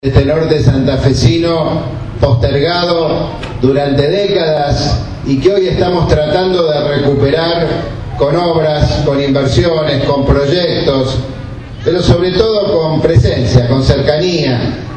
Este norte santafesino postergado durante décadas y que hoy estamos tratando de recuperar con obras, con inversiones, con proyectos, pero sobre todo con presencia, con cercanía,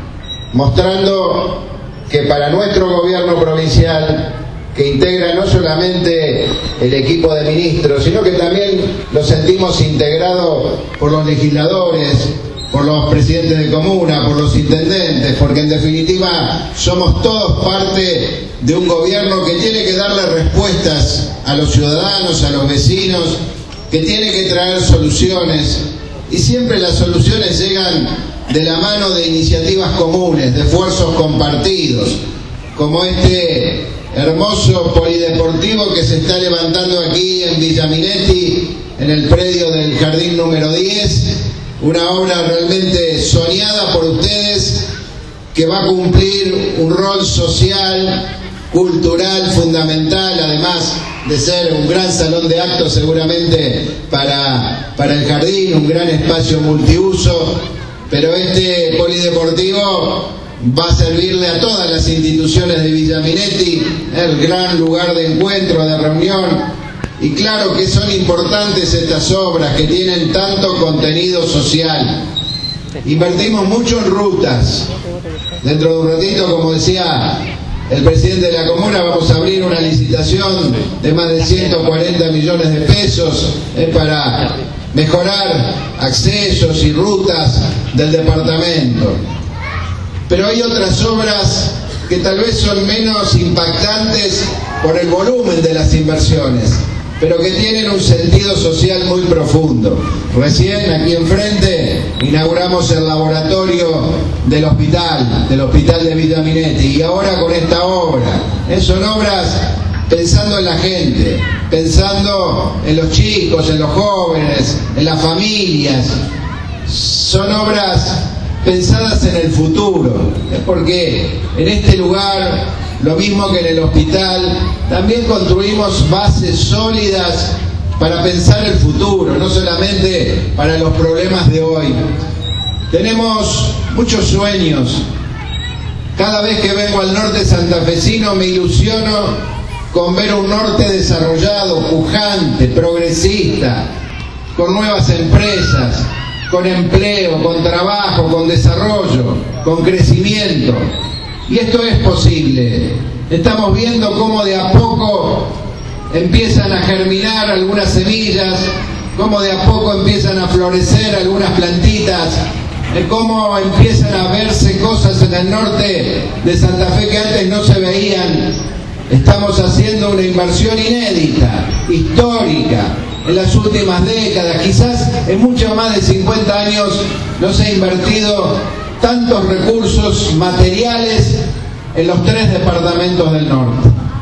mostrando que para nuestro gobierno provincial, que integra no solamente el equipo de ministros, sino que también lo sentimos integrado por los legisladores, por los presidentes de comuna, por los intendentes, porque en definitiva somos todos parte de un gobierno que tiene que darle respuestas a los ciudadanos, a los vecinos, que tiene que traer soluciones, y siempre las soluciones llegan de la mano de iniciativas comunes, de esfuerzos compartidos, como este hermoso polideportivo que se está levantando aquí en Villa Minetti, en el predio del jardín número 10, una obra realmente soñada por ustedes, que va a cumplir un rol social, cultural fundamental, además de ser un gran salón de actos seguramente para el jardín, un gran espacio multiuso, pero este polideportivo va a servirle a todas las instituciones de Villa Minetti, el gran lugar de encuentro, de reunión. Y claro que son importantes estas obras que tienen tanto contenido social. Invertimos mucho en rutas. Dentro de un ratito, como decía el presidente de la comuna, vamos a abrir una licitación de más de 140 millones de pesos para mejorar accesos y rutas del departamento. Pero hay otras obras que tal vez son menos impactantes por el volumen de las inversiones, pero que tienen un sentido social muy profundo. Recién aquí enfrente inauguramos el laboratorio del hospital de Villa Minetti, y ahora con esta obra. Son obras pensando en la gente, pensando en los chicos, en los jóvenes, en las familias. Son obras pensadas en el futuro, porque en este lugar, lo mismo que en el hospital, también construimos bases sólidas para pensar el futuro, no solamente para los problemas de hoy. Tenemos muchos sueños. Cada vez que vengo al norte santafesino me ilusiono con ver un norte desarrollado, pujante, progresista, con nuevas empresas, con empleo, con trabajo, con desarrollo, con crecimiento. Y esto es posible. Estamos viendo cómo de a poco empiezan a germinar algunas semillas, cómo de a poco empiezan a florecer algunas plantitas, cómo empiezan a verse cosas en el norte de Santa Fe que antes no se veían. Estamos haciendo una inversión inédita, histórica, en las últimas décadas. Quizás en mucho más de 50 años no se ha invertido tantos recursos materiales en los 3 departamentos del norte.